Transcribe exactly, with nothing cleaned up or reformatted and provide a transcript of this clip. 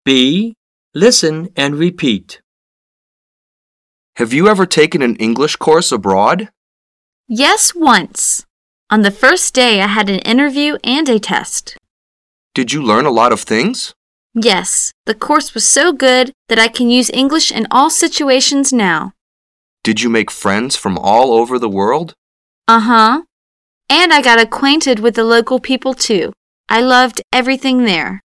B. Listen and repeat. Have you ever taken an English course abroad? Yes, once. On the first day, I had an interview and a test. Did you learn a lot of things? Yes, the course was so good that I can use English in all situations now. Did you make friends from all over the world? Uh-huh. And I got acquainted with the local people too. I loved everything there.